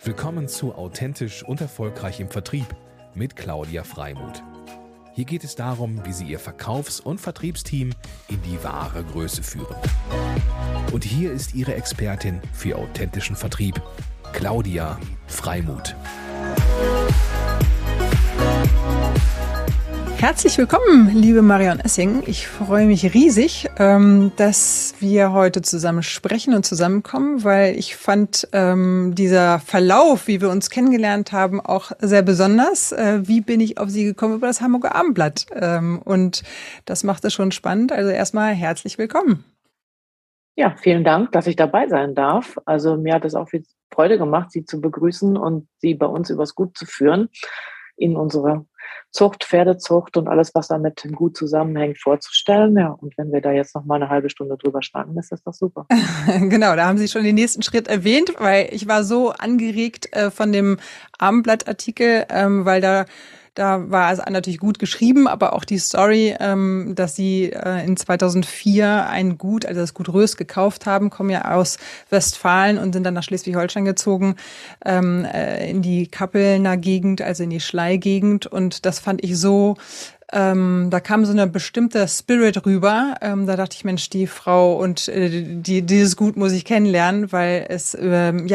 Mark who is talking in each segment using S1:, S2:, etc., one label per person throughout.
S1: Willkommen zu Authentisch und Erfolgreich im Vertrieb mit Claudia Freimuth. Hier geht es darum, wie Sie Ihr Verkaufs- und Vertriebsteam in die wahre Größe führen. Und hier ist Ihre Expertin für authentischen Vertrieb, Claudia Freimuth.
S2: Herzlich willkommen, liebe Marion Essing. Ich freue mich riesig, dass wir heute zusammen sprechen und zusammenkommen, weil ich fand dieser Verlauf, wie wir uns kennengelernt haben, auch sehr besonders. Wie bin ich auf Sie gekommen? Über das Hamburger Abendblatt. Und das macht es schon spannend. Also erstmal herzlich willkommen.
S3: Ja, vielen Dank, dass ich dabei sein darf. Also mir hat es auch viel Freude gemacht, Sie zu begrüßen und Sie bei uns übers Gut zu führen, Ihnen unsere Zucht, Pferdezucht und alles, was damit gut zusammenhängt, vorzustellen. Ja, und wenn wir da jetzt noch mal eine halbe Stunde drüber schnacken, ist das doch super.
S2: Genau, da haben Sie schon den nächsten Schritt erwähnt, weil ich war so angeregt von dem Abendblattartikel, weil da war es natürlich gut geschrieben, aber auch die Story, dass Sie in 2004 ein Gut, also das Gut Rös, gekauft haben, kommen ja aus Westfalen und sind dann nach Schleswig-Holstein gezogen, in die Kappelner Gegend, also in die Schlei-Gegend. Und das fand ich so, da kam so eine bestimmte Spirit rüber. Da dachte ich, Mensch, die Frau und dieses Gut muss ich kennenlernen, weil es so eine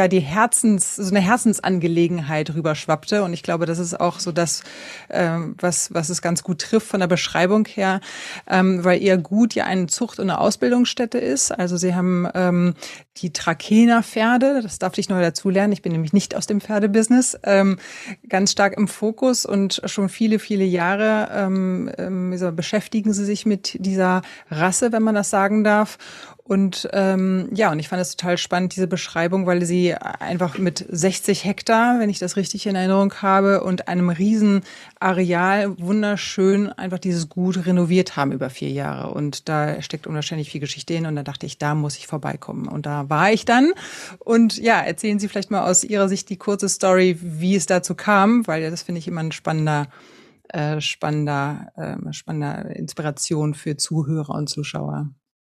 S2: Herzensangelegenheit rüberschwappte. Und ich glaube, das ist auch so das, was es ganz gut trifft von der Beschreibung her, weil ihr Gut ja eine Zucht- und eine Ausbildungsstätte ist. Also Sie haben die Trakehner Pferde, das darf ich neu dazulernen. Ich bin nämlich nicht aus dem Pferdebusiness, ganz stark im Fokus und schon viele, viele Jahre beschäftigen Sie sich mit dieser Rasse, wenn man das sagen darf. Und und ich fand es total spannend, diese Beschreibung, weil Sie einfach mit 60 Hektar, wenn ich das richtig in Erinnerung habe, und einem riesen Areal wunderschön einfach dieses Gut renoviert haben über 4 Jahre. Und da steckt unwahrscheinlich viel Geschichte hin. Und da dachte ich, da muss ich vorbeikommen. Und da war ich dann. Und ja, erzählen Sie vielleicht mal aus Ihrer Sicht die kurze Story, wie es dazu kam, weil das finde ich immer ein spannender Inspiration für Zuhörer und Zuschauer.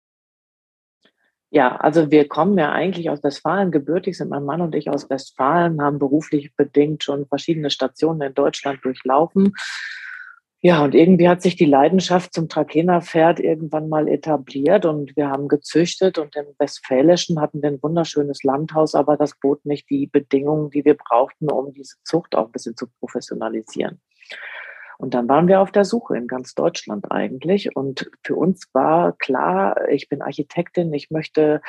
S3: Ja, also wir kommen ja eigentlich aus Westfalen. Gebürtig sind mein Mann und ich aus Westfalen, haben beruflich bedingt schon verschiedene Stationen in Deutschland durchlaufen. Ja, und irgendwie hat sich die Leidenschaft zum Trakehner Pferd irgendwann mal etabliert und wir haben gezüchtet und im Westfälischen hatten wir ein wunderschönes Landhaus, aber das bot nicht die Bedingungen, die wir brauchten, um diese Zucht auch ein bisschen zu professionalisieren. Und dann waren wir auf der Suche in ganz Deutschland eigentlich. Und für uns war klar, ich bin Architektin, ich möchte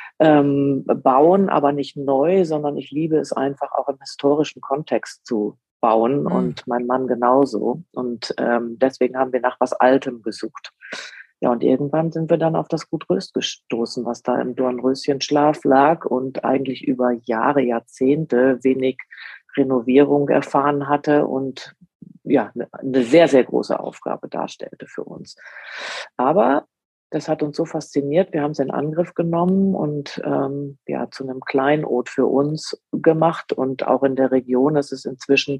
S3: bauen, aber nicht neu, sondern ich liebe es einfach auch im historischen Kontext zu bauen und mein Mann genauso. Und deswegen haben wir nach was Altem gesucht. Ja, und irgendwann sind wir dann auf das Gut Rös gestoßen, was da im Dornröschenschlaf lag und eigentlich über Jahre, Jahrzehnte wenig Renovierung erfahren hatte und ja, eine sehr, sehr große Aufgabe darstellte für uns. Aber das hat uns so fasziniert, wir haben es in Angriff genommen und zu einem Kleinod für uns gemacht und auch in der Region. Es ist inzwischen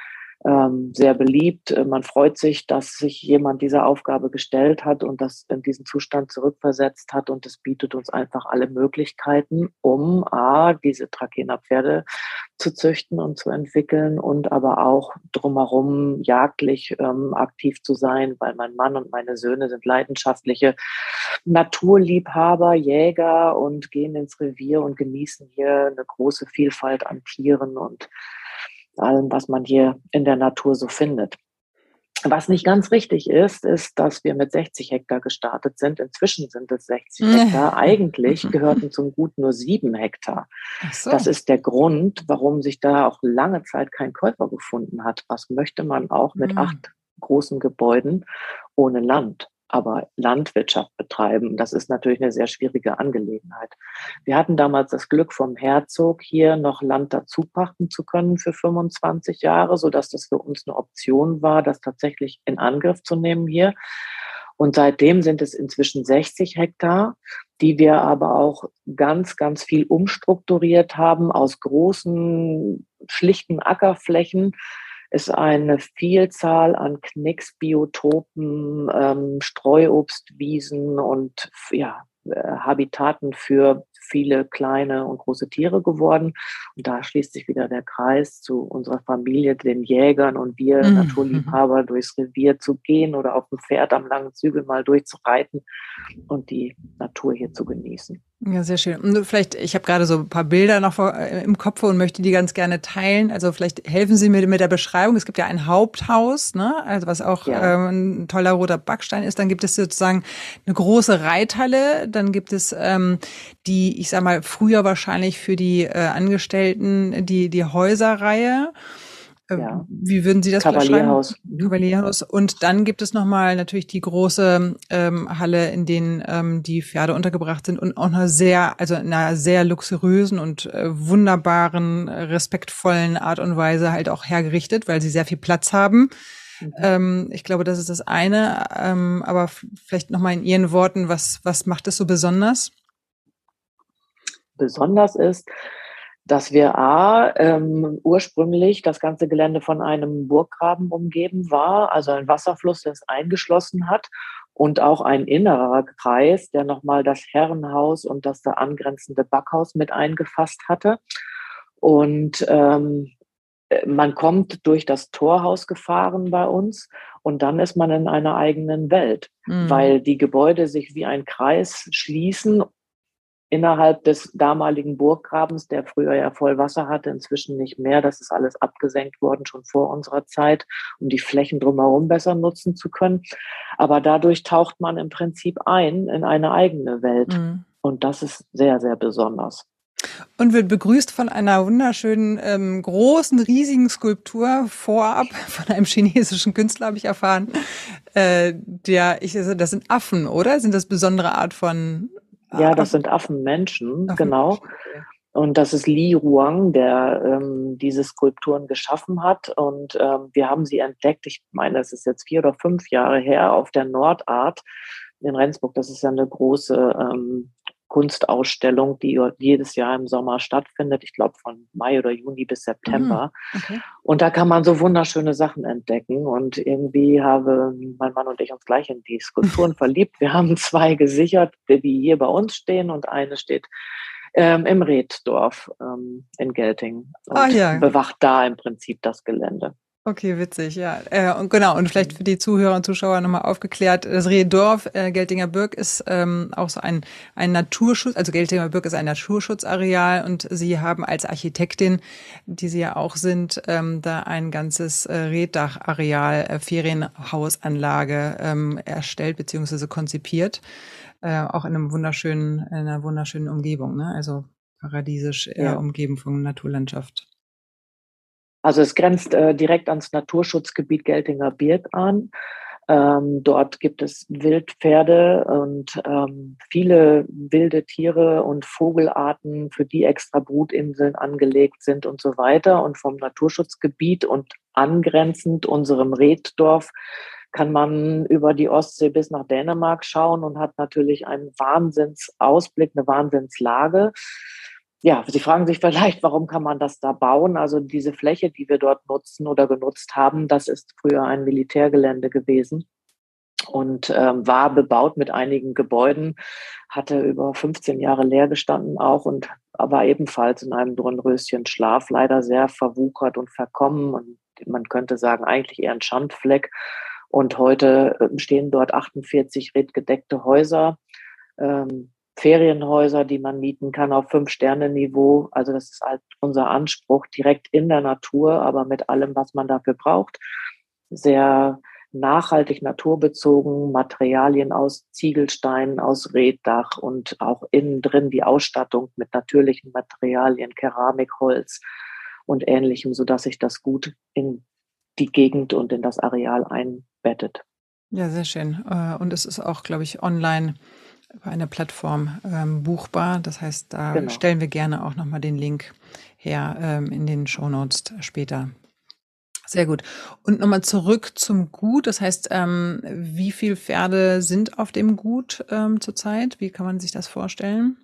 S3: sehr beliebt. Man freut sich, dass sich jemand dieser Aufgabe gestellt hat und das in diesen Zustand zurückversetzt hat. Und es bietet uns einfach alle Möglichkeiten, um diese Trakehner Pferde zu züchten und zu entwickeln und aber auch drumherum jagdlich aktiv zu sein, weil mein Mann und meine Söhne sind leidenschaftliche Naturliebhaber, Jäger und gehen ins Revier und genießen hier eine große Vielfalt an Tieren und allem, was man hier in der Natur so findet. Was nicht ganz richtig ist, ist, dass wir mit 60 Hektar gestartet sind. Inzwischen sind es 60 Hektar. Eigentlich gehörten zum Gut nur 7 Hektar.
S2: Ach so.
S3: Das ist der Grund, warum sich da auch lange Zeit kein Käufer gefunden hat. Was möchte man auch mit 8 großen Gebäuden ohne Land? Aber Landwirtschaft betreiben, das ist natürlich eine sehr schwierige Angelegenheit. Wir hatten damals das Glück vom Herzog, hier noch Land dazu pachten zu können für 25 Jahre, sodass das für uns eine Option war, das tatsächlich in Angriff zu nehmen hier. Und seitdem sind es inzwischen 60 Hektar, die wir aber auch ganz, ganz viel umstrukturiert haben aus großen, schlichten Ackerflächen. Ist eine Vielzahl an Knicksbiotopen, Streuobstwiesen und Habitaten für viele kleine und große Tiere geworden. Und da schließt sich wieder der Kreis zu unserer Familie, den Jägern und wir Naturliebhaber, durchs Revier zu gehen oder auf dem Pferd am langen Zügel mal durchzureiten und die Natur hier zu genießen.
S2: Ja, sehr schön. Und vielleicht, ich habe gerade so ein paar Bilder noch im Kopf und möchte die ganz gerne teilen. Also vielleicht helfen Sie mir mit der Beschreibung. Es gibt ja ein Haupthaus, ne? Also was auch ein toller roter Backstein ist. Dann gibt es sozusagen eine große Reithalle. Dann gibt es die, ich sag mal, früher wahrscheinlich für die Angestellten die Häuserreihe.
S3: Ja.
S2: Wie würden Sie das
S3: Kavalierhaus.
S2: beschreiben? Kavalierhaus. Und dann gibt es nochmal natürlich die große Halle, in denen die Pferde untergebracht sind und auch einer sehr luxuriösen und wunderbaren, respektvollen Art und Weise halt auch hergerichtet, weil sie sehr viel Platz haben. Ich glaube, das ist das eine. Aber vielleicht nochmal in Ihren Worten, was macht es so besonders?
S3: Besonders ist, dass wir ursprünglich das ganze Gelände von einem Burggraben umgeben war, also ein Wasserfluss, der es eingeschlossen hat und auch ein innerer Kreis, der nochmal das Herrenhaus und das da angrenzende Backhaus mit eingefasst hatte. Und man kommt durch das Torhaus gefahren bei uns und dann ist man in einer eigenen Welt, weil die Gebäude sich wie ein Kreis schließen innerhalb des damaligen Burggrabens, der früher ja voll Wasser hatte, inzwischen nicht mehr. Das ist alles abgesenkt worden, schon vor unserer Zeit, um die Flächen drumherum besser nutzen zu können. Aber dadurch taucht man im Prinzip ein in eine eigene Welt. Und das ist sehr, sehr besonders.
S2: Und wird begrüßt von einer wunderschönen, großen, riesigen Skulptur vorab von einem chinesischen Künstler, habe ich erfahren. Das sind Affen, oder? Sind das besondere Art von...
S3: Ja, das sind Affenmenschen, genau. Und das ist Li Ruang, der diese Skulpturen geschaffen hat. Und wir haben sie entdeckt, ich meine, es ist jetzt 4 oder 5 Jahre her, auf der Nordart in Rendsburg. Das ist ja eine große Kunstausstellung, die jedes Jahr im Sommer stattfindet. Ich glaube von Mai oder Juni bis September. Okay. Und da kann man so wunderschöne Sachen entdecken. Und irgendwie haben mein Mann und ich uns gleich in die Skulpturen verliebt. Wir haben 2 gesichert, die hier bei uns stehen und eine steht im Reetdorf in Gelting und bewacht da im Prinzip das Gelände.
S2: Okay, witzig, ja. Und genau, und vielleicht für die Zuhörer und Zuschauer nochmal aufgeklärt, das Reetdorf, Geltinger Burg ist auch so ein Naturschutz, also Geltinger Burg ist ein Naturschutzareal und Sie haben als Architektin, die Sie ja auch sind, da ein ganzes Reetdachareal, Ferienhausanlage erstellt bzw. konzipiert, auch in einer wunderschönen Umgebung, ne? Also paradiesisch umgeben von Naturlandschaft.
S3: Also es grenzt direkt ans Naturschutzgebiet Geltinger Birk an. Dort gibt es Wildpferde und viele wilde Tiere und Vogelarten, für die extra Brutinseln angelegt sind und so weiter. Und vom Naturschutzgebiet und angrenzend unserem Reetdorf kann man über die Ostsee bis nach Dänemark schauen und hat natürlich einen Wahnsinnsausblick, eine Wahnsinnslage. Ja, Sie fragen sich vielleicht, warum kann man das da bauen? Also diese Fläche, die wir dort nutzen oder genutzt haben, das ist früher ein Militärgelände gewesen und war bebaut mit einigen Gebäuden, hatte über 15 Jahre leer gestanden auch und war ebenfalls in einem Dornröschenschlaf, leider sehr verwuchert und verkommen und man könnte sagen, eigentlich eher ein Schandfleck. Und heute stehen dort 48 redgedeckte Häuser, Ferienhäuser, die man mieten kann auf 5-Sterne-Niveau. Also das ist halt unser Anspruch, direkt in der Natur, aber mit allem, was man dafür braucht. Sehr nachhaltig naturbezogen, Materialien aus Ziegelsteinen, aus Reetdach und auch innen drin die Ausstattung mit natürlichen Materialien, Keramik, Holz und Ähnlichem, sodass sich das gut in die Gegend und in das Areal einbettet.
S2: Ja, sehr schön. Und es ist auch, glaube ich, online über eine Plattform buchbar. Das heißt, da stellen wir gerne auch nochmal den Link her in den Shownotes später. Sehr gut. Und nochmal zurück zum Gut. Das heißt, wie viele Pferde sind auf dem Gut zurzeit? Wie kann man sich das vorstellen?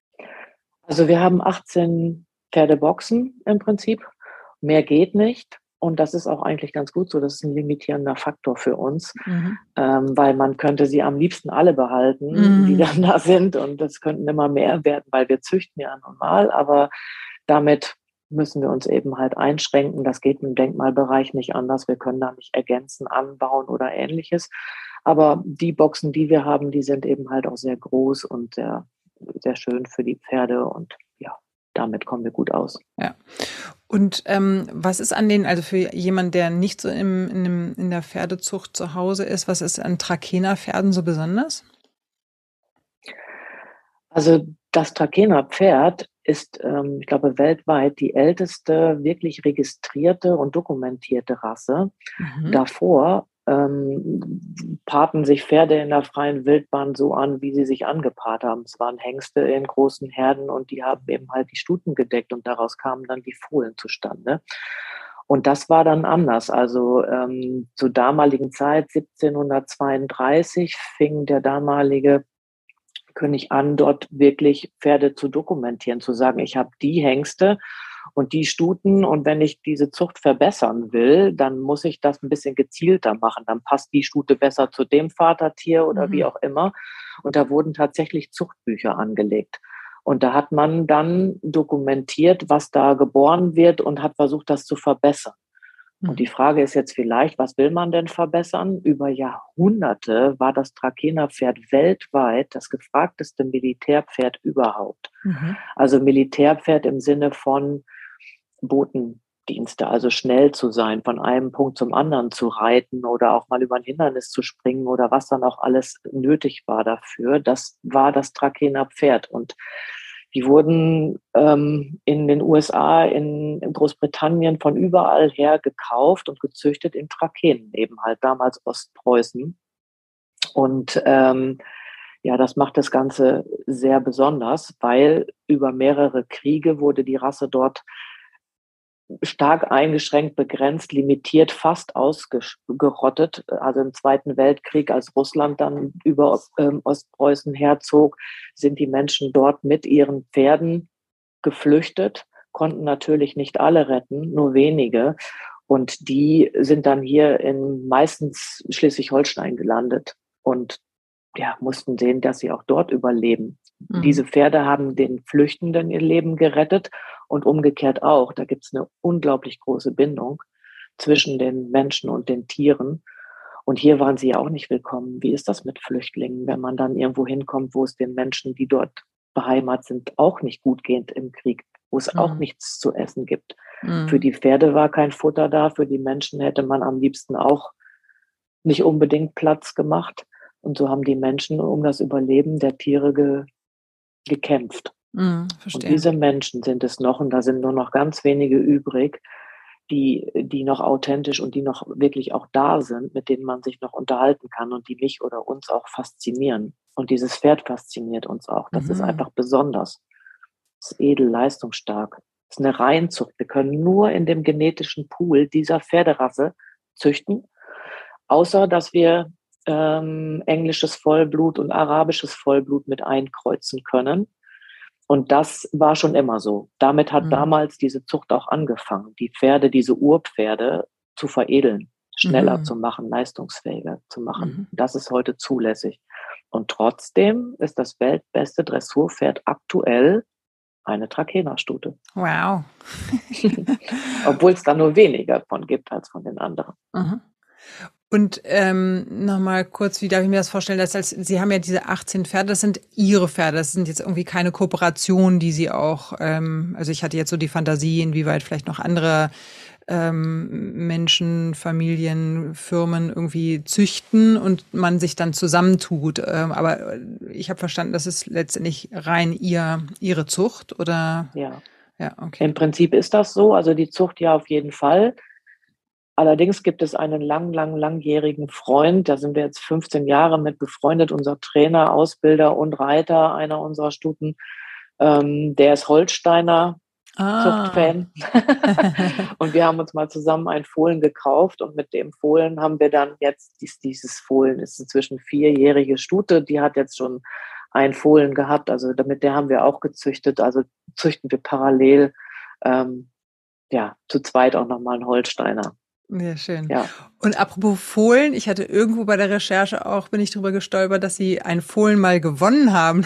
S3: Also wir haben 18 Pferdeboxen im Prinzip. Mehr geht nicht. Und das ist auch eigentlich ganz gut so. Das ist ein limitierender Faktor für uns, weil man könnte sie am liebsten alle behalten, die dann da sind. Und das könnten immer mehr werden, weil wir züchten ja normal. Aber damit müssen wir uns eben halt einschränken. Das geht im Denkmalbereich nicht anders. Wir können da nicht ergänzen, anbauen oder Ähnliches. Aber die Boxen, die wir haben, die sind eben halt auch sehr groß und sehr, sehr schön für die Pferde. Und ja, damit kommen wir gut aus.
S2: Ja. Und was ist an also für jemanden, der nicht so in der Pferdezucht zu Hause ist, was ist an Trakehner-Pferden so besonders?
S3: Also das Trakehner-Pferd ist, ich glaube, weltweit die älteste wirklich registrierte und dokumentierte Rasse. Davor paarten sich Pferde in der freien Wildbahn so an, wie sie sich angepaart haben. Es waren Hengste in großen Herden und die haben eben halt die Stuten gedeckt und daraus kamen dann die Fohlen zustande. Und das war dann anders. Also zur damaligen Zeit, 1732, fing der damalige König an, dort wirklich Pferde zu dokumentieren, zu sagen, ich habe die Hengste und die Stuten und wenn ich diese Zucht verbessern will, dann muss ich das ein bisschen gezielter machen. Dann passt die Stute besser zu dem Vatertier oder wie auch immer. Und da wurden tatsächlich Zuchtbücher angelegt. Und da hat man dann dokumentiert, was da geboren wird und hat versucht, das zu verbessern. Und die Frage ist jetzt vielleicht, was will man denn verbessern? Über Jahrhunderte war das Trakehner-Pferd weltweit das gefragteste Militärpferd überhaupt. Also Militärpferd im Sinne von Botendienste, also schnell zu sein, von einem Punkt zum anderen zu reiten oder auch mal über ein Hindernis zu springen oder was dann auch alles nötig war dafür. Das war das Trakehner Pferd. Und die wurden in den USA, in Großbritannien von überall her gekauft und gezüchtet in Trakehnen, eben halt damals Ostpreußen. Und ja, das macht das Ganze sehr besonders, weil über mehrere Kriege wurde die Rasse dort stark eingeschränkt, begrenzt, limitiert, fast ausgerottet. Also im Zweiten Weltkrieg, als Russland dann über Ostpreußen herzog, sind die Menschen dort mit ihren Pferden geflüchtet, konnten natürlich nicht alle retten, nur wenige. Und die sind dann hier in meistens Schleswig-Holstein gelandet und ja, mussten sehen, dass sie auch dort überleben. Diese Pferde haben den Flüchtenden ihr Leben gerettet und umgekehrt auch. Da gibt es eine unglaublich große Bindung zwischen den Menschen und den Tieren. Und hier waren sie ja auch nicht willkommen. Wie ist das mit Flüchtlingen, wenn man dann irgendwo hinkommt, wo es den Menschen, die dort beheimatet sind, auch nicht gut geht im Krieg, wo es auch nichts zu essen gibt? Für die Pferde war kein Futter da, für die Menschen hätte man am liebsten auch nicht unbedingt Platz gemacht. Und so haben die Menschen um das Überleben der Tiere gekämpft. Und diese Menschen sind es noch, und da sind nur noch ganz wenige übrig, die noch authentisch und die noch wirklich auch da sind, mit denen man sich noch unterhalten kann und die mich oder uns auch faszinieren. Und dieses Pferd fasziniert uns auch. Das ist einfach besonders. Das ist edel, leistungsstark. Das ist eine Reihenzucht. Wir können nur in dem genetischen Pool dieser Pferderasse züchten, außer dass wir englisches Vollblut und arabisches Vollblut mit einkreuzen können. Und das war schon immer so. Damit hat damals diese Zucht auch angefangen, die Pferde, diese Urpferde zu veredeln, schneller zu machen, leistungsfähiger zu machen. Das ist heute zulässig. Und trotzdem ist das weltbeste Dressurpferd aktuell eine Trakehner-Stute.
S2: Wow.
S3: Obwohl es da nur weniger von gibt als von den anderen.
S2: Und nochmal kurz, wie darf ich mir das vorstellen? Sie haben ja diese 18 Pferde, das sind Ihre Pferde, das sind jetzt irgendwie keine Kooperationen, die Sie auch, also ich hatte jetzt so die Fantasie, inwieweit vielleicht noch andere Menschen, Familien, Firmen irgendwie züchten und man sich dann zusammentut. Aber ich habe verstanden, das ist letztendlich rein Ihre Zucht, oder?
S3: Ja.
S2: Ja, okay.
S3: Im Prinzip ist das so, also die Zucht ja auf jeden Fall. Allerdings gibt es einen langjährigen Freund, da sind wir jetzt 15 Jahre mit befreundet, unser Trainer, Ausbilder und Reiter einer unserer Stuten, der ist Holsteiner Zuchtfan. Und wir haben uns mal zusammen ein Fohlen gekauft und mit dem Fohlen haben wir dann jetzt, dieses Fohlen ist inzwischen 4-jährige Stute, die hat jetzt schon ein Fohlen gehabt, also mit der haben wir auch gezüchtet, also züchten wir parallel ja, zu zweit auch nochmal einen Holsteiner.
S2: Ja, schön.
S3: Ja.
S2: Und apropos Fohlen, ich hatte irgendwo bei der Recherche bin ich drüber gestolpert, dass Sie ein Fohlen mal gewonnen haben.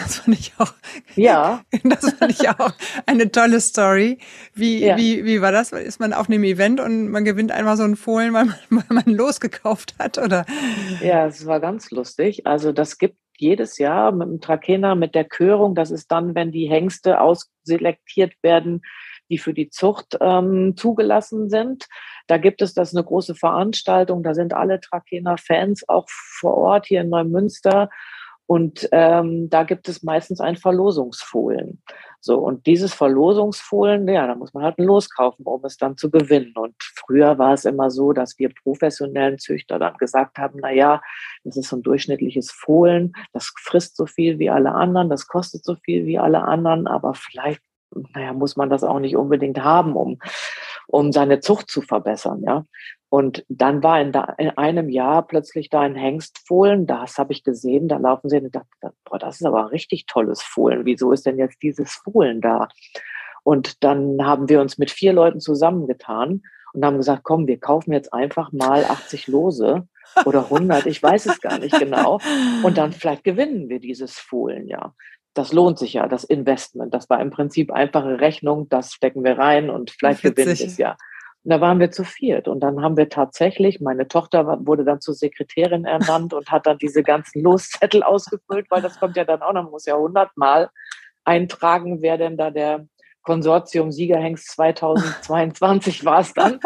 S3: Ja.
S2: Das fand ich auch eine tolle Story.
S3: Ja.
S2: Wie war das? Ist man auf einem Event und man gewinnt einfach so ein Fohlen, weil man losgekauft hat, oder?
S3: Ja, es war ganz lustig. Also das gibt jedes Jahr mit dem Trakehner, mit der Körung. Das ist dann, wenn die Hengste ausselektiert werden, die für die Zucht zugelassen sind. Da gibt es das eine große Veranstaltung. Da sind alle Trakehner-Fans auch vor Ort hier in Neumünster. Und da gibt es meistens ein Verlosungsfohlen. So, und dieses Verlosungsfohlen, ja, da muss man halt ein Los kaufen, um es dann zu gewinnen. Und früher war es immer so, dass wir professionellen Züchter dann gesagt haben, na ja, das ist so ein durchschnittliches Fohlen, das frisst so viel wie alle anderen, das kostet so viel wie alle anderen, aber vielleicht, naja, muss man das auch nicht unbedingt haben, um seine Zucht zu verbessern, ja. Und dann war in einem Jahr plötzlich da ein Hengstfohlen, das habe ich gesehen, da laufen sie und dachte, boah, das ist aber ein richtig tolles Fohlen. Wieso ist denn jetzt dieses Fohlen da? Und dann haben wir uns mit 4 Leuten zusammengetan und haben gesagt, komm, wir kaufen jetzt einfach mal 80 Lose oder 100, ich weiß es gar nicht genau. Und dann vielleicht gewinnen wir dieses Fohlen, ja. Das lohnt sich ja, das Investment. Das war im Prinzip einfache Rechnung, das stecken wir rein und vielleicht gewinnen wir es ja. Und da waren wir zu 4. Und dann haben wir tatsächlich, meine Tochter wurde dann zur Sekretärin ernannt und hat dann diese ganzen Loszettel ausgefüllt, weil das kommt ja dann auch noch, man muss ja 100-mal eintragen, wer denn da der Konsortium Siegerhengst 2022 war es dann.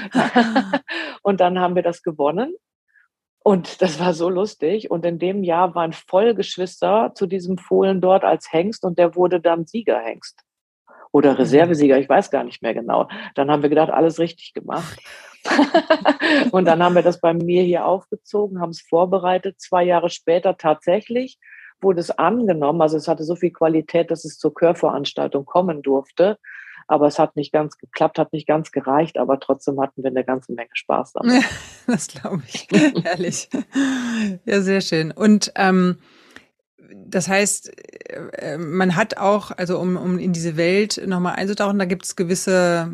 S3: Und dann haben wir das gewonnen. Und das war so lustig. Und in dem Jahr waren Vollgeschwister zu diesem Fohlen dort als Hengst und der wurde dann Siegerhengst. Oder Reservesieger, ich weiß gar nicht mehr genau. Dann haben wir gedacht, alles richtig gemacht. Und dann haben wir das bei mir hier aufgezogen, haben es vorbereitet. 2 Jahre später tatsächlich wurde es angenommen. Also es hatte so viel Qualität, dass es zur Chörveranstaltung kommen durfte. Aber es hat nicht ganz geklappt, hat nicht ganz gereicht. Aber trotzdem hatten wir eine ganze Menge Spaß damit.
S2: Das glaube ich. Herrlich. Ja, sehr schön. Und das heißt, man hat auch, also um in diese Welt nochmal einzutauchen, da gibt es gewisse,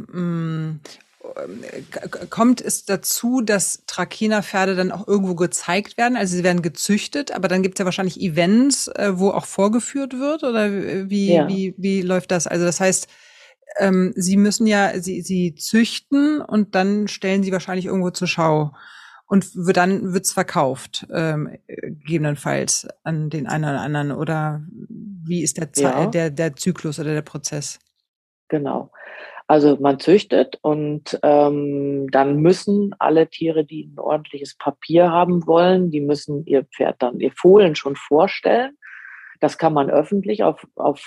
S2: kommt es dazu, dass Trakehner-Pferde dann auch irgendwo gezeigt werden? Also sie werden gezüchtet, aber dann gibt es ja wahrscheinlich Events, wo auch vorgeführt wird? Oder wie läuft das? Also das heißt, sie müssen ja, sie züchten und dann stellen sie wahrscheinlich irgendwo zur Schau. Und dann wird's verkauft, gegebenenfalls an den einen oder anderen. Oder wie ist der Zyklus oder der Prozess?
S3: Genau. Also man züchtet und dann müssen alle Tiere, die ein ordentliches Papier haben wollen, die müssen ihr Pferd dann, ihr Fohlen schon vorstellen. Das kann man öffentlich auf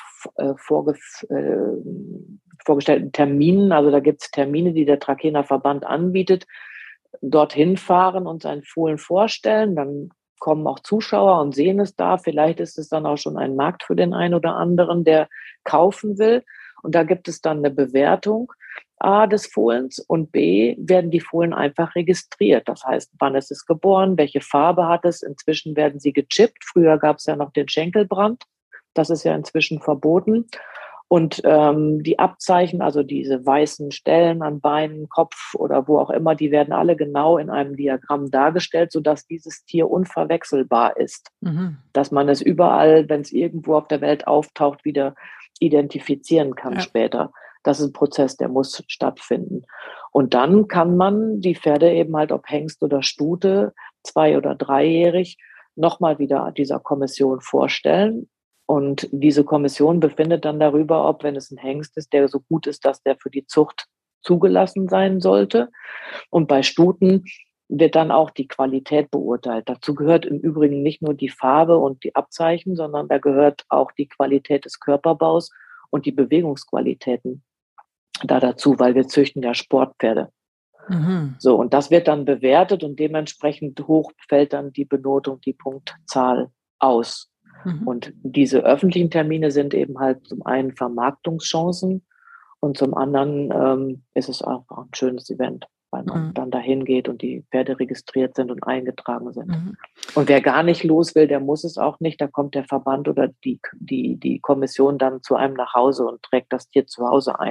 S3: vorgestellten Terminen, also da gibt's Termine, die der Trakehner Verband anbietet, dorthin fahren und sein Fohlen vorstellen. Dann kommen auch Zuschauer und sehen es da. Vielleicht ist es dann auch schon ein Markt für den einen oder anderen, der kaufen will. Und da gibt es dann eine Bewertung A des Fohlens und B werden die Fohlen einfach registriert. Das heißt, wann ist es geboren, welche Farbe hat es. Inzwischen werden sie gechippt. Früher gab es ja noch den Schenkelbrand. Das ist ja inzwischen verboten. Und die Abzeichen, also diese weißen Stellen an Beinen, Kopf oder wo auch immer, die werden alle genau in einem Diagramm dargestellt, sodass dieses Tier unverwechselbar ist. Mhm. Dass man es überall, wenn es irgendwo auf der Welt auftaucht, wieder identifizieren kann später. Das ist ein Prozess, der muss stattfinden. Und dann kann man die Pferde eben halt, ob Hengst oder Stute, 2- oder 3-jährig, nochmal wieder dieser Kommission vorstellen. Und diese Kommission befindet dann darüber, ob, wenn es ein Hengst ist, der so gut ist, dass der für die Zucht zugelassen sein sollte. Und bei Stuten wird dann auch die Qualität beurteilt. Dazu gehört im Übrigen nicht nur die Farbe und die Abzeichen, sondern da gehört auch die Qualität des Körperbaus und die Bewegungsqualitäten da dazu, weil wir züchten ja Sportpferde. Mhm. So, und das wird dann bewertet und dementsprechend hoch fällt dann die Benotung, die Punktzahl aus. Und diese öffentlichen Termine sind eben halt zum einen Vermarktungschancen und zum anderen ist es auch ein schönes Event, weil man dann dahin geht und die Pferde registriert sind und eingetragen sind. Und wer gar nicht los will, der muss es auch nicht. Da kommt der Verband oder die Kommission dann zu einem nach Hause und trägt das Tier zu Hause ein.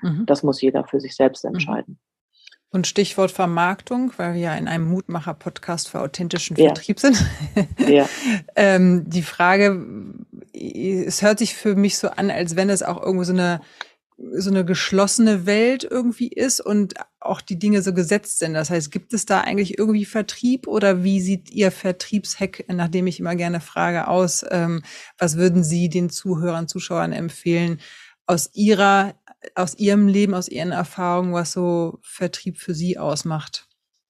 S2: Mhm.
S3: Das muss jeder für sich selbst
S2: Mhm.
S3: entscheiden.
S2: Und Stichwort Vermarktung, weil wir ja in einem Mutmacher-Podcast für authentischen
S3: Ja.
S2: Vertrieb sind.
S3: Ja.
S2: Die Frage, es hört sich für mich so an, als wenn es auch irgendwo so eine geschlossene Welt irgendwie ist und auch die Dinge so gesetzt sind. Das heißt, gibt es da eigentlich irgendwie Vertrieb oder wie sieht Ihr Vertriebshack, nachdem ich immer gerne frage, aus? Was würden Sie den Zuhörern, Zuschauern empfehlen aus Ihrem Leben, aus Ihren Erfahrungen, was so Vertrieb für Sie ausmacht?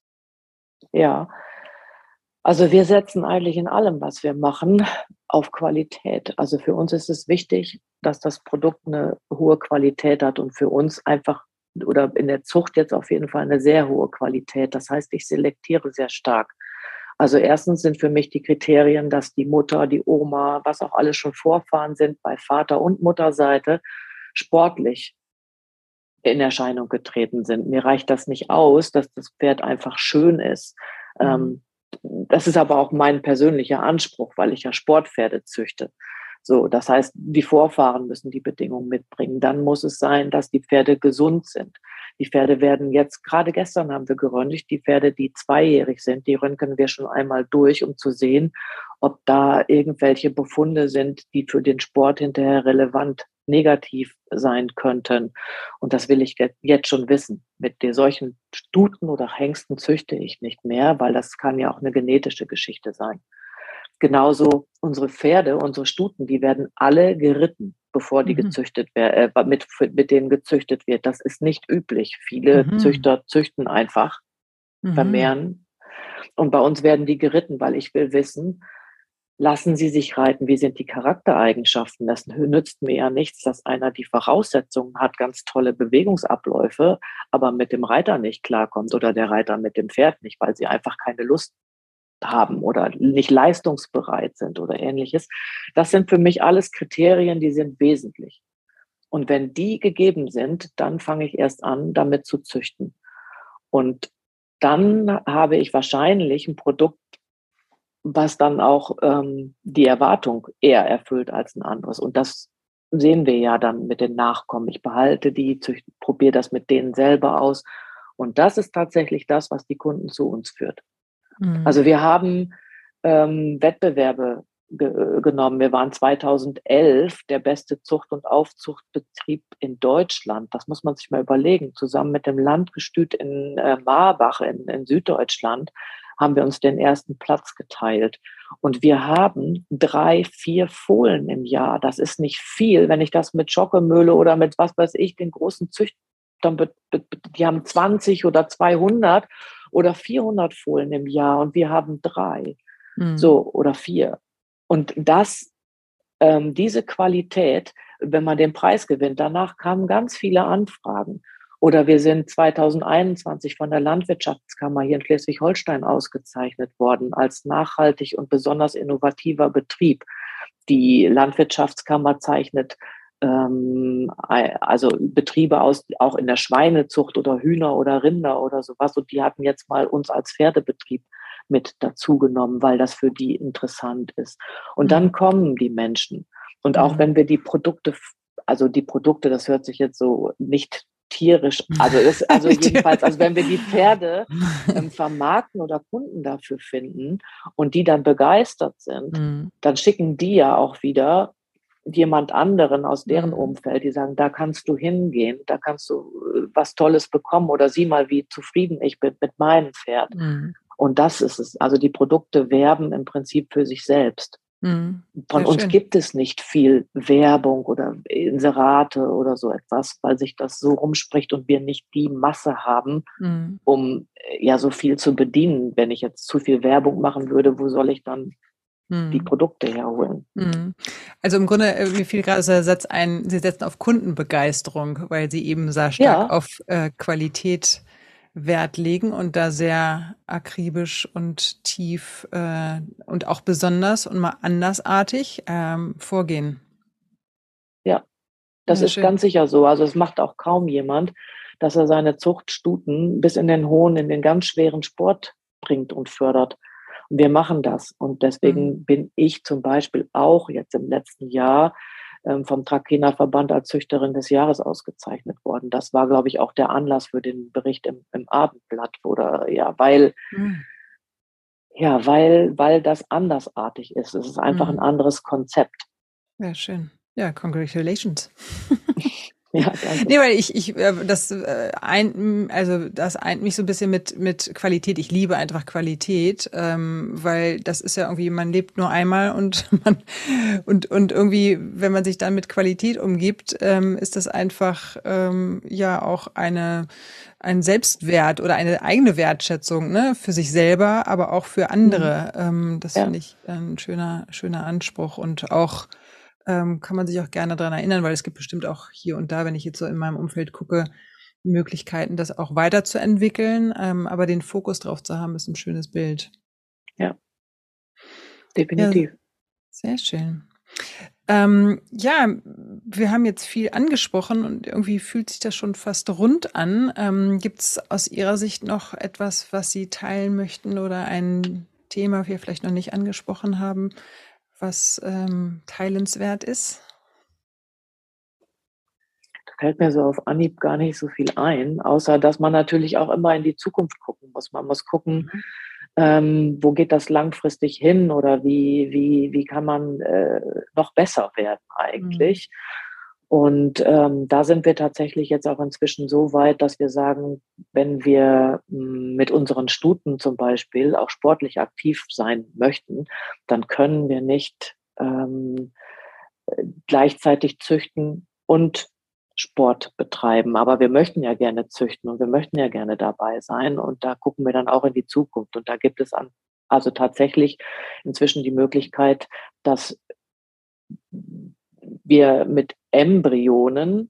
S3: Ja, also wir setzen eigentlich in allem, was wir machen, auf Qualität. Also für uns ist es wichtig, dass das Produkt eine hohe Qualität hat und für uns einfach oder in der Zucht jetzt auf jeden Fall eine sehr hohe Qualität. Das heißt, ich selektiere sehr stark. Also erstens sind für mich die Kriterien, dass die Mutter, die Oma, was auch alles schon Vorfahren sind bei Vater- und Mutterseite, sportlich in Erscheinung getreten sind. Mir reicht das nicht aus, dass das Pferd einfach schön ist. Das ist aber auch mein persönlicher Anspruch, weil ich ja Sportpferde züchte. So, das heißt, die Vorfahren müssen die Bedingungen mitbringen. Dann muss es sein, dass die Pferde gesund sind. Die Pferde werden jetzt, gerade gestern haben wir geröntgt, die Pferde, die 2-jährig sind, die röntgen wir schon einmal durch, um zu sehen, ob da irgendwelche Befunde sind, die für den Sport hinterher relevant negativ sein könnten. Und das will ich jetzt schon wissen. Mit solchen Stuten oder Hengsten züchte ich nicht mehr, weil das kann ja auch eine genetische Geschichte sein. Genauso unsere Pferde, unsere Stuten, die werden alle geritten, bevor die gezüchtet werden, mit denen gezüchtet wird. Das ist nicht üblich. Viele Züchter züchten einfach, vermehren. Und bei uns werden die geritten, weil ich will wissen, lassen sie sich reiten, wie sind die Charaktereigenschaften? Das nützt mir ja nichts, dass einer die Voraussetzungen hat, ganz tolle Bewegungsabläufe, aber mit dem Reiter nicht klarkommt oder der Reiter mit dem Pferd nicht, weil sie einfach keine Lust haben oder nicht leistungsbereit sind oder ähnliches. Das sind für mich alles Kriterien, die sind wesentlich. Und wenn die gegeben sind, dann fange ich erst an, damit zu züchten. Und dann habe ich wahrscheinlich ein Produkt, was dann auch die Erwartung eher erfüllt als ein anderes. Und das sehen wir ja dann mit den Nachkommen. Ich behalte die, probiere das mit denen selber aus. Und das ist tatsächlich das, was die Kunden zu uns führt. Also wir haben Wettbewerbe genommen. Wir waren 2011 der beste Zucht- und Aufzuchtbetrieb in Deutschland. Das muss man sich mal überlegen. Zusammen mit dem Landgestüt in Marbach in Süddeutschland haben wir uns den ersten Platz geteilt. Und wir haben 3, 4 Fohlen im Jahr. Das ist nicht viel. Wenn ich das mit Schockemühle oder mit was weiß ich, den großen Züchtern, die haben 20 oder 200 oder 400 Fohlen im Jahr und wir haben 3, so oder 4. Und diese Qualität, wenn man den Preis gewinnt, danach kamen ganz viele Anfragen. Oder wir sind 2021 von der Landwirtschaftskammer hier in Schleswig-Holstein ausgezeichnet worden als nachhaltig und besonders innovativer Betrieb. Die Landwirtschaftskammer zeichnet also Betriebe aus, auch in der Schweinezucht oder Hühner oder Rinder oder sowas. Und die hatten jetzt mal uns als Pferdebetrieb mit dazu genommen, weil das für die interessant ist. Und dann kommen die Menschen. Und auch wenn wir die Produkte, das hört sich jetzt so nicht tierisch, also jedenfalls, also wenn wir die Pferde vermarkten oder Kunden dafür finden und die dann begeistert sind, dann schicken die ja auch wieder jemand anderen aus deren Umfeld, die sagen, da kannst du hingehen, da kannst du was Tolles bekommen oder sieh mal, wie zufrieden ich bin mit meinem Pferd. Und das ist es. Also die Produkte werben im Prinzip für sich selbst. Von uns gibt es nicht viel Werbung oder Inserate oder so etwas, weil sich das so rumspricht und wir nicht die Masse haben, um ja so viel zu bedienen. Wenn ich jetzt zu viel Werbung machen würde, wo soll ich dann die Produkte herholen?
S2: Also im Grunde, mir fiel gerade der Satz ein, Sie setzen auf Kundenbegeisterung, weil Sie eben sehr stark auf Qualität Wert legen und da sehr akribisch und tief und auch besonders und mal andersartig vorgehen.
S3: Ja, das ist ganz sicher so. Also es macht auch kaum jemand, dass er seine Zuchtstuten bis in den ganz schweren Sport bringt und fördert. Und wir machen das. Und deswegen bin ich zum Beispiel auch jetzt im letzten Jahr vom Trakehner-Verband als Züchterin des Jahres ausgezeichnet worden. Das war, glaube ich, auch der Anlass für den Bericht im Abendblatt. Oder ja, weil das andersartig ist. Es ist einfach ein anderes Konzept.
S2: Ja, schön. Ja, congratulations.
S3: Ja, danke.
S2: Nee, weil das eint mich so ein bisschen mit Qualität. Ich liebe einfach Qualität, weil das ist ja irgendwie, man lebt nur einmal und und irgendwie, wenn man sich dann mit Qualität umgibt, ist das einfach ja auch ein Selbstwert oder eine eigene Wertschätzung, ne, für sich selber, aber auch für andere. Das finde ich ein schöner Anspruch und auch kann man sich auch gerne daran erinnern, weil es gibt bestimmt auch hier und da, wenn ich jetzt so in meinem Umfeld gucke, Möglichkeiten, das auch weiterzuentwickeln. Aber den Fokus drauf zu haben, ist ein schönes Bild.
S3: Ja, definitiv.
S2: Ja, sehr schön. Ja, wir haben jetzt viel angesprochen und irgendwie fühlt sich das schon fast rund an. Gibt es aus Ihrer Sicht noch etwas, was Sie teilen möchten oder ein Thema, das wir vielleicht noch nicht angesprochen haben, was teilenswert ist?
S3: Da fällt mir so auf Anhieb gar nicht so viel ein, außer dass man natürlich auch immer in die Zukunft gucken muss. Man muss gucken, wo geht das langfristig hin oder wie kann man noch besser werden eigentlich. Und da sind wir tatsächlich jetzt auch inzwischen so weit, dass wir sagen, wenn wir mit unseren Stuten zum Beispiel auch sportlich aktiv sein möchten, dann können wir nicht gleichzeitig züchten und Sport betreiben. Aber wir möchten ja gerne züchten und wir möchten ja gerne dabei sein. Und da gucken wir dann auch in die Zukunft. Und da gibt es also tatsächlich inzwischen die Möglichkeit, dass wir mit Embryonen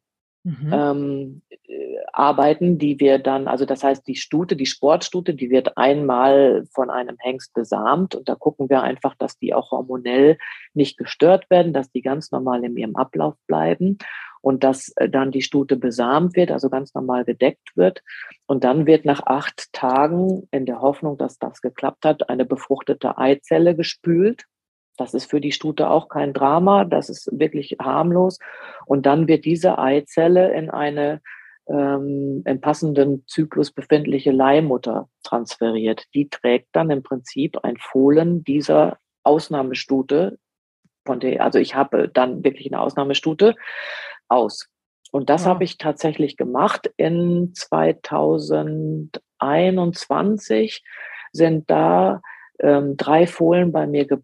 S3: arbeiten, die wir dann, also das heißt, die Sportstute, die wird einmal von einem Hengst besamt und da gucken wir einfach, dass die auch hormonell nicht gestört werden, dass die ganz normal in ihrem Ablauf bleiben und dass dann die Stute besamt wird, also ganz normal gedeckt wird und dann wird nach 8 Tagen in der Hoffnung, dass das geklappt hat, eine befruchtete Eizelle gespült. Das ist für die Stute auch kein Drama, das ist wirklich harmlos. Und dann wird diese Eizelle in eine im passenden Zyklus befindliche Leihmutter transferiert. Die trägt dann im Prinzip ein Fohlen dieser Ausnahmestute, also ich habe dann wirklich eine Ausnahmestute aus. Und das habe ich tatsächlich gemacht. In 2021 sind da 3 Fohlen bei mir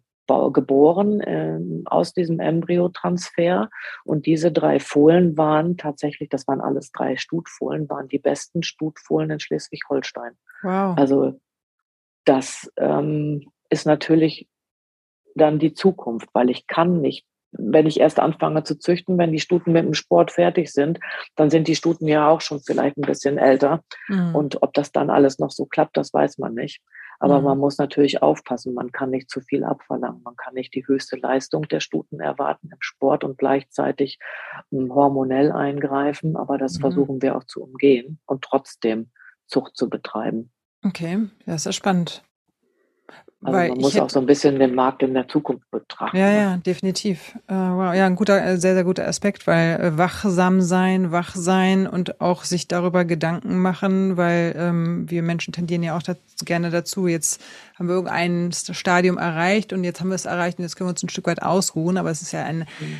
S3: geboren aus diesem Embryotransfer. Und diese 3 Fohlen waren tatsächlich, das waren alles 3 Stutfohlen, waren die besten Stutfohlen in Schleswig-Holstein.
S2: Wow.
S3: Also das ist natürlich dann die Zukunft, weil ich kann nicht, wenn ich erst anfange zu züchten, wenn die Stuten mit dem Sport fertig sind, dann sind die Stuten ja auch schon vielleicht ein bisschen älter. Und ob das dann alles noch so klappt, das weiß man nicht. Aber man muss natürlich aufpassen, man kann nicht zu viel abverlangen, man kann nicht die höchste Leistung der Stuten erwarten im Sport und gleichzeitig hormonell eingreifen, aber das versuchen wir auch zu umgehen und trotzdem Zucht zu betreiben.
S2: Okay, das ist ja spannend.
S3: Also man muss auch so ein bisschen den Markt in der Zukunft betrachten.
S2: Ja, definitiv. Wow, ja, ein guter, sehr, sehr guter Aspekt, weil wach sein und auch sich darüber Gedanken machen, weil wir Menschen tendieren ja auch gerne dazu, jetzt haben wir irgendein Stadium erreicht und jetzt haben wir es erreicht und jetzt können wir uns ein Stück weit ausruhen, aber es ist ja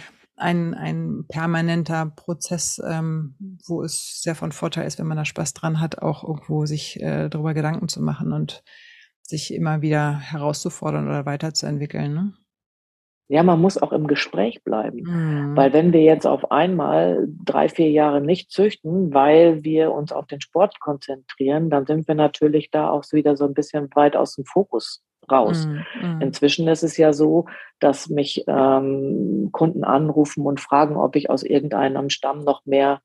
S2: ein permanenter Prozess, wo es sehr von Vorteil ist, wenn man da Spaß dran hat, auch irgendwo sich darüber Gedanken zu machen und sich immer wieder herauszufordern oder weiterzuentwickeln, ne?
S3: Ja, man muss auch im Gespräch bleiben, weil wenn wir jetzt auf einmal 3, 4 Jahre nicht züchten, weil wir uns auf den Sport konzentrieren, dann sind wir natürlich da auch wieder so ein bisschen weit aus dem Fokus raus. Inzwischen ist es ja so, dass mich Kunden anrufen und fragen, ob ich aus irgendeinem Stamm noch mehr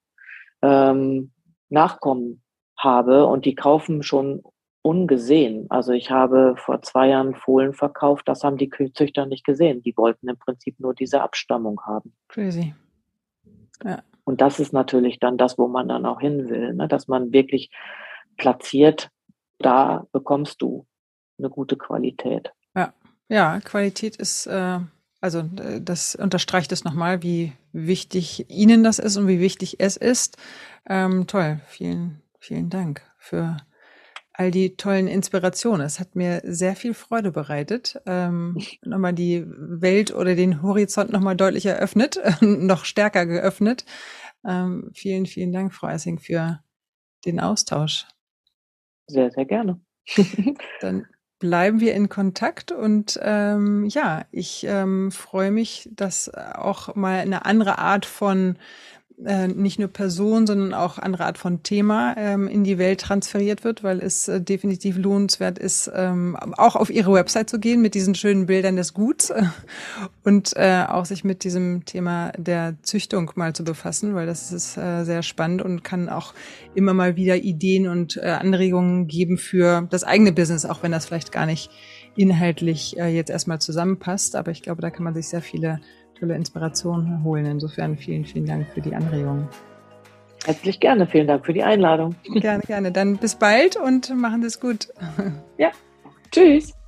S3: Nachkommen habe und die kaufen schon ungesehen. Also ich habe vor 2 Jahren Fohlen verkauft, das haben die Züchter nicht gesehen. Die wollten im Prinzip nur diese Abstammung haben.
S2: Crazy. Ja.
S3: Und das ist natürlich dann das, wo man dann auch hin will, ne? Dass man wirklich platziert, da bekommst du eine gute Qualität.
S2: Ja, Qualität ist, Also das unterstreicht es nochmal, wie wichtig Ihnen das ist und wie wichtig es ist. Toll, vielen, vielen Dank für all die tollen Inspirationen. Es hat mir sehr viel Freude bereitet, nochmal die Welt oder den Horizont nochmal deutlich eröffnet, noch stärker geöffnet. Vielen, vielen Dank, Frau Essing, für den Austausch.
S3: Sehr, sehr gerne.
S2: Dann bleiben wir in Kontakt und ich freue mich, dass auch mal eine andere Art von nicht nur Person, sondern auch andere Art von Thema in die Welt transferiert wird, weil es definitiv lohnenswert ist, auch auf Ihre Website zu gehen mit diesen schönen Bildern des Guts und auch sich mit diesem Thema der Züchtung mal zu befassen, weil das ist sehr spannend und kann auch immer mal wieder Ideen und Anregungen geben für das eigene Business, auch wenn das vielleicht gar nicht inhaltlich jetzt erstmal zusammenpasst. Aber ich glaube, da kann man sich sehr viele tolle Inspiration holen. Insofern vielen, vielen Dank für die Anregungen.
S3: Herzlich gerne. Vielen Dank für die Einladung.
S2: Gerne, gerne. Dann bis bald und machen Sie es gut.
S3: Ja. Tschüss.